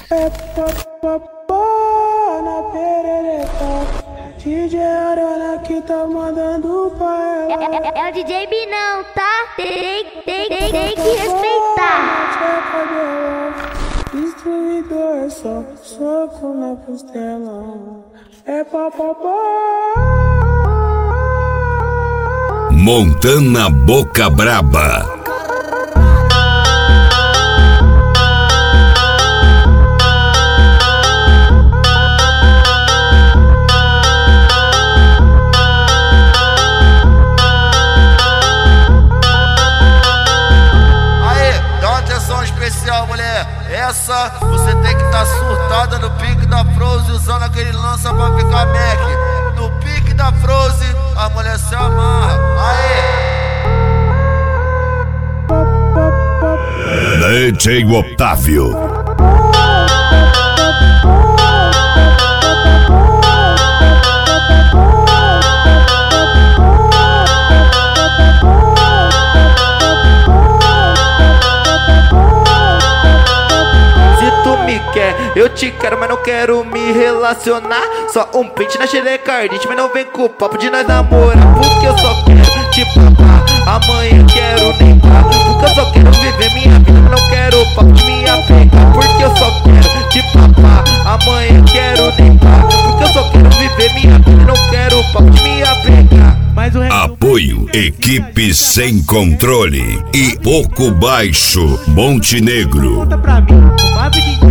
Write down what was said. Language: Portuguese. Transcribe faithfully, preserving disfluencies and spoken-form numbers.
É papapá na perereca. D J Arana que tá mandando pra ela. É, é, é o D J Binão, tá? Tem, tem, tem, tem que respeitar. Destruidor, só soco na costela. É papapá. Montana Boca Braba. Mulher, essa você tem que estar tá surtada no pique da Frozen, usando aquele lança pra ficar Mac. No pique da Frozen, a mulher se amarra. Aê! D J Otávio. Eu te quero, mas não quero me relacionar. Só um pente na xereca ardente, mas não vem com o papo de nós namorar. Porque eu só quero te papar, amanhã quero deitar. Porque eu só quero viver minha vida, mas não quero o papo de minha pegar. Porque eu só quero te papar, amanhã quero deitar. Porque eu só quero viver minha vida, não quero o papo de minha pegar. Apoio Equipe Sem Controle e Pouco Baixo Montenegro. Conta pra mim, o